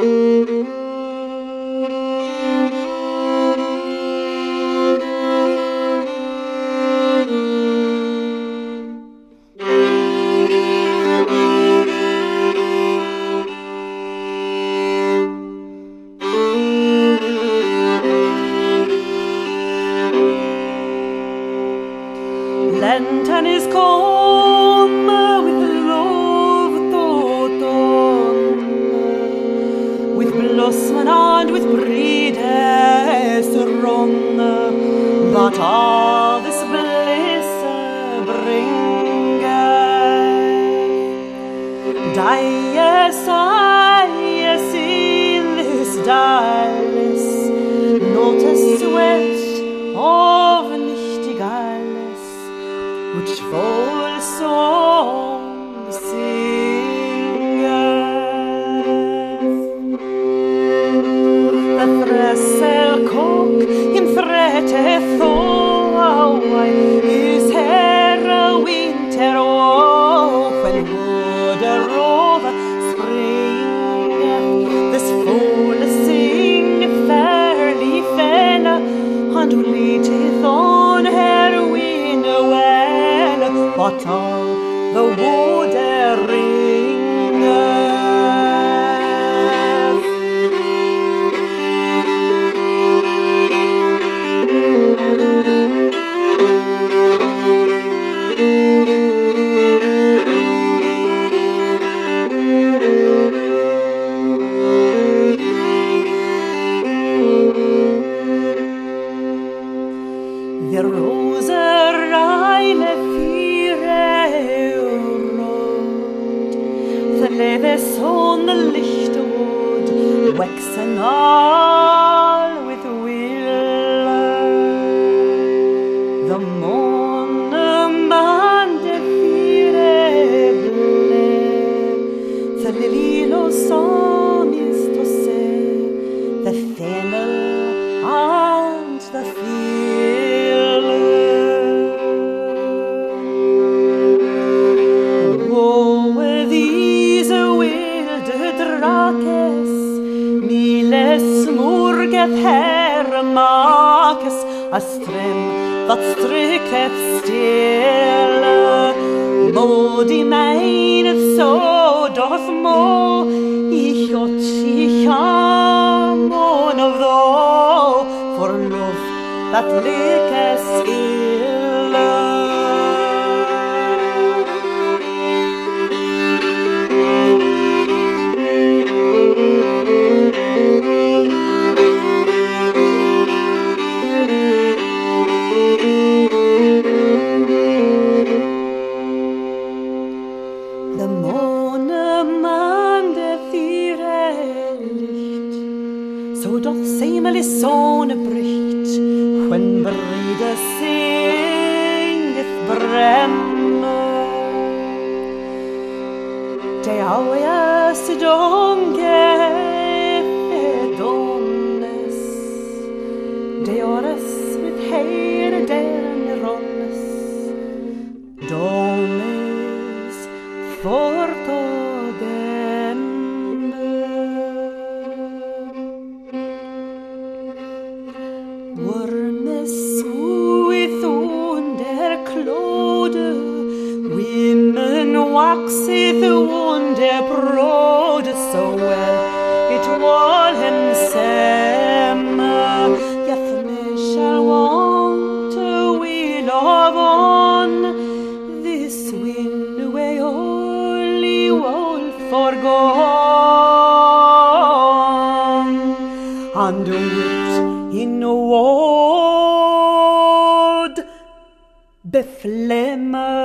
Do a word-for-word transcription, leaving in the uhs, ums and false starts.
Lenten is come with love thought on, with blossom and with bredes wrong, but all this bliss bringeth. Dies ies in this dalles, not a sweat of nichtigales, which full song singeth. The thressel cock in threateth thou, is here a winter off, when wood a rover springeth. This fool singeth fairly fella, and leadeth on her window well, but all the wood ringeth. The rose reine fire road, the leve on the lichte wood, waxen all with will. The monemande fire blev, the lilo som is to say, the fennel and the field. Smorgeth her makes a strem that strikketh still. Både meinet så doth må, ich ot ich am one of thou, for love that liketh ill. The monemande fire licht, so doth semel is sone brycht, when bride singeth bremme. De auias donge donnes, de ores with heire den ronnes, dones forto dem. Wormes with under clode, women waxeth under broad, so well it wallen sem. Yeth me shall want a wheel of on, this wind away holy wolf forgone, and wit in a ward beflemmer.